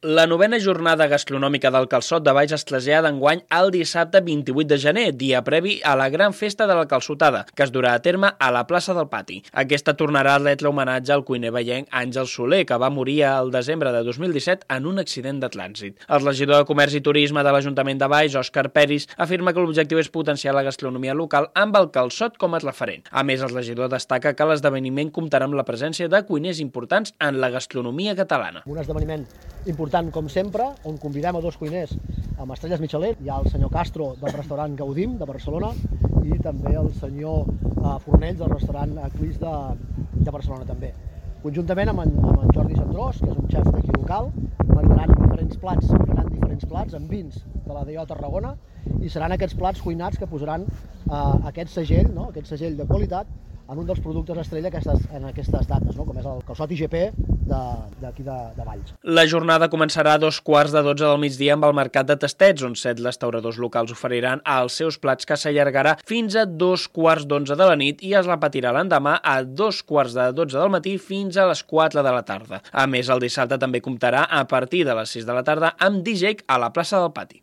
La novena jornada gastronòmica del Calçot de Baix es trasllada d'enguany al dissabte 28 de gener, dia previ a la gran festa de la calçotada, que es durà a terme a la plaça del Pati. Aquesta tornarà a retre homenatge al cuiner vallenc Àngel Soler, que va morir al desembre de 2017 en un accident de trànsit. El regidor de Comerç i Turisme de l'Ajuntament de Baix, Òscar Peris, afirma que l'objectiu és potenciar la gastronomia local amb el calçot com a referent. A més, el regidor destaca que l'esdeveniment comptarà amb la presència de cuiners importants en la gastronomia catalana. Un esdeveniment important, com sempre, on convidem a dos cuiners amb estrelles Michelin. Hi ha el senyor Castro del restaurant Gaudim de Barcelona i també el senyor Fornells del restaurant Eclis de Barcelona també. Conjuntament amb en Jordi Sandrós, que és un xef d'aquí local, marinaran diferents plats amb vins de la DO Tarragona i seran aquests plats cuinats que posaran aquest segell de qualitat en un dels productes estrella en aquestes dates, com és el calçot IGP d'aquí de Valls. La jornada començarà a 12:15 del migdia amb el mercat de tastets, on 7 restauradors locals oferiran els seus plats, que s'allargarà fins a 11:15 de la nit i es repetirà l'endemà a 11:15 del matí fins a les 4 de la tarda. A més, el dissabte també comptarà a partir de les 6 de la tarda amb DJ a la plaça del Pati.